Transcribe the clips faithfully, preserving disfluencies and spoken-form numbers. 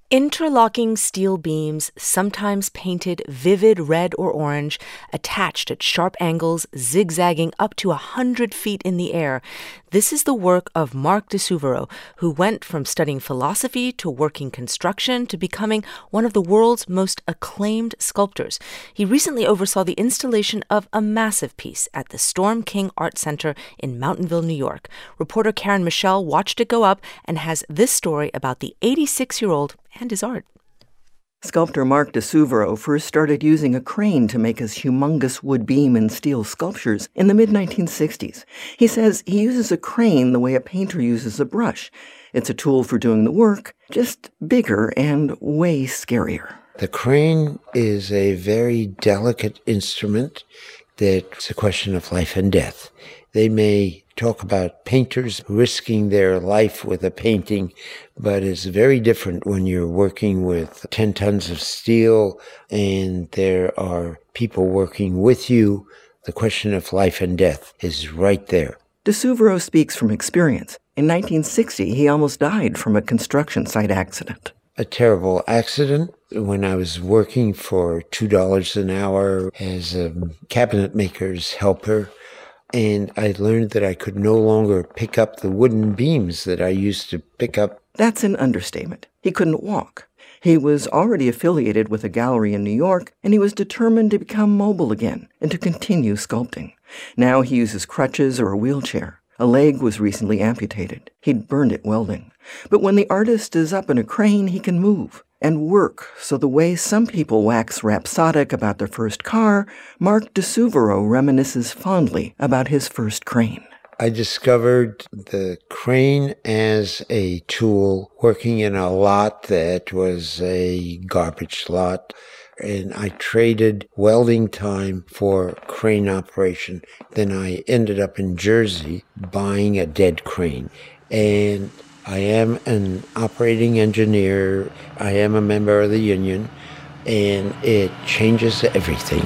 Interlocking steel beams, sometimes painted vivid red or orange, attached at sharp angles, zigzagging up to a hundred feet in the air. This is the work of Marc Desouvero, who went from studying philosophy to working construction to becoming one of the world's most acclaimed sculptors. He recently oversaw the installation of a massive piece at the Storm King Art Center in Mountainville, New York. Reporter Karen Michelle watched it go up and has this story about the eighty-six-year-old and his art. Sculptor Marc Desouvero first started using a crane to make his humongous wood beam and steel sculptures in the mid nineteen sixties. He says he uses a crane the way a painter uses a brush. It's a tool for doing the work, just bigger and way scarier. The crane is a very delicate instrument that's a question of life and death. They may talk about painters risking their life with a painting, but it's very different when you're working with ten tons of steel and there are people working with you. The question of life and death is right there. Desouvero speaks from experience. In nineteen sixty, he almost died from a construction site accident. A terrible accident when I was working for two dollars an hour as a cabinet maker's helper. And I learned that I could no longer pick up the wooden beams that I used to pick up. That's an understatement. He couldn't walk. He was already affiliated with a gallery in New York, and he was determined to become mobile again and to continue sculpting. Now he uses crutches or a wheelchair. A leg was recently amputated. He'd burned it welding. But when the artist is up in a crane, he can move and work. So the way some people wax rhapsodic about their first car, Marc Desouvero reminisces fondly about his first crane. I discovered the crane as a tool working in a lot that was a garbage lot. And I traded welding time for crane operation. Then I ended up in Jersey buying a dead crane. And I am an operating engineer. I am a member of the union, and it changes everything.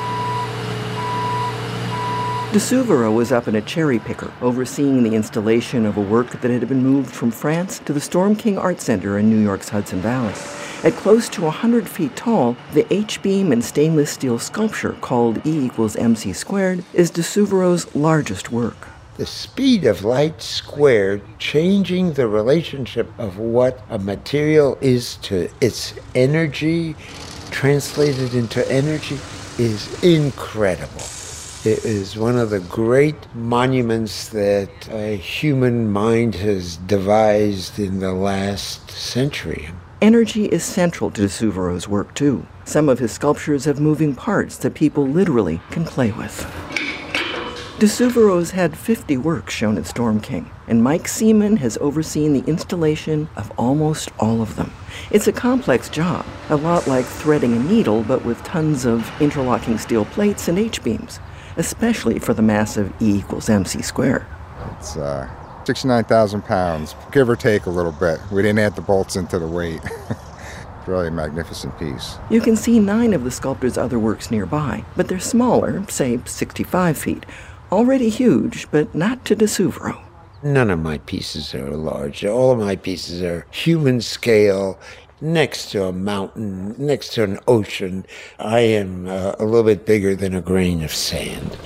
Desouvero was up in a cherry picker, overseeing the installation of a work that had been moved from France to the Storm King Art Center in New York's Hudson Valley. At close to one hundred feet tall, the H-beam and stainless steel sculpture called E equals mc squared is Desouvero's largest work. The speed of light squared, changing the relationship of what a material is to its energy, translated into energy, is incredible. It is one of the great monuments that a human mind has devised in the last century. Energy is central to Desouvero's work, too. Some of his sculptures have moving parts that people literally can play with. Desouvero's had fifty works shown at Storm King, and Mike Seaman has overseen the installation of almost all of them. It's a complex job, a lot like threading a needle, but with tons of interlocking steel plates and H-beams, especially for the massive E equals mc squared. It's uh, sixty-nine thousand pounds, give or take a little bit. We didn't add the bolts into the weight. Really a magnificent piece. You can see nine of the sculptor's other works nearby, but they're smaller, say sixty-five feet. Already huge, but not to Desouvero. None of my pieces are large. All of my pieces are human scale, next to a mountain, next to an ocean. I am uh, a little bit bigger than a grain of sand.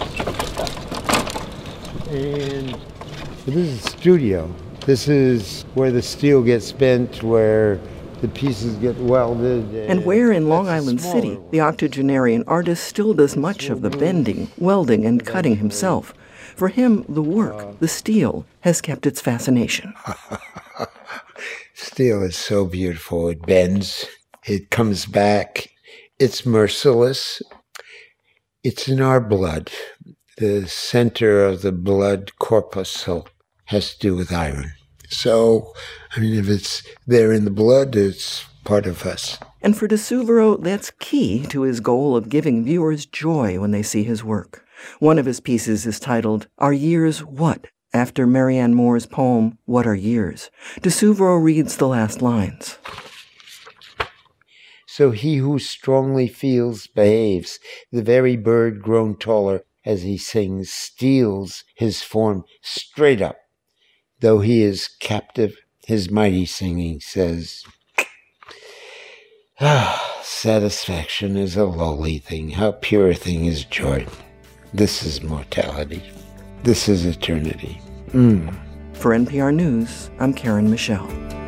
And this is a studio. This is where the steel gets bent, where the pieces get welded. And, and where in Long Island City, the octogenarian artist still does much of the bending, welding, and cutting himself. For him, the work, the steel, has kept its fascination. Steel is so beautiful. It bends. It comes back. It's merciless. It's in our blood. The center of the blood corpuscle has to do with iron. So, I mean, if it's there in the blood, it's part of us. And for Desouvero, that's key to his goal of giving viewers joy when they see his work. One of his pieces is titled, Are Years What? After Marianne Moore's poem, What Are Years? Desouvero reads the last lines. So he who strongly feels behaves. The very bird grown taller as he sings steals his form straight up. Though he is captive, his mighty singing says, Ah, satisfaction is a lowly thing. How pure a thing is joy. This is mortality. This is eternity. Mm. For N P R News, I'm Karen Michelle.